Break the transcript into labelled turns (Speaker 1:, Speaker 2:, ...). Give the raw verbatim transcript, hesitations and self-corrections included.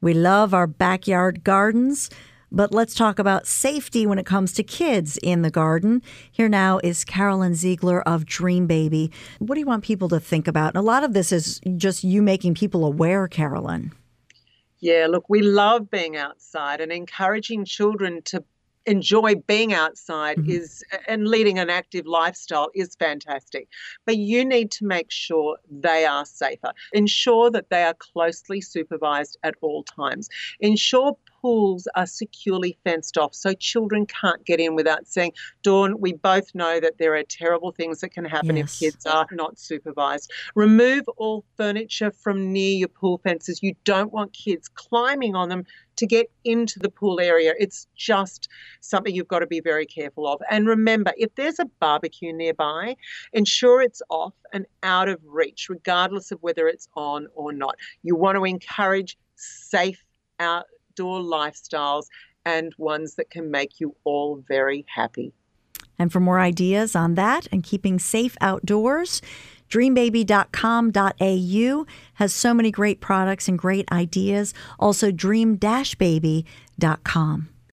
Speaker 1: We love our backyard gardens, but let's talk about safety when it comes to kids in the garden. Here now is Carolyn Ziegler of Dream Baby. What do you want people to think about? And a lot of this is just you making people aware, Carolyn.
Speaker 2: Yeah, look, we love being outside, and encouraging children to enjoy being outside mm-hmm. is and leading an active lifestyle is fantastic. But you need to make sure they are safer. Ensure that they are closely supervised at all times. Ensure pools are securely fenced off so children can't get in without seeing. Dawn, we both know that there are terrible things that can happen yes. if kids are not supervised. Remove all furniture from near your pool fences. You don't want kids climbing on them to get into the pool area. It's just something you've got to be very careful of. And remember, if there's a barbecue nearby, ensure it's off and out of reach, regardless of whether it's on or not. You want to encourage safe outdoor lifestyles and ones that can make you all very happy.
Speaker 1: And for more ideas on that and keeping safe outdoors, dream baby dot com dot a u has so many great products and great ideas. Also, dream dash baby dot com.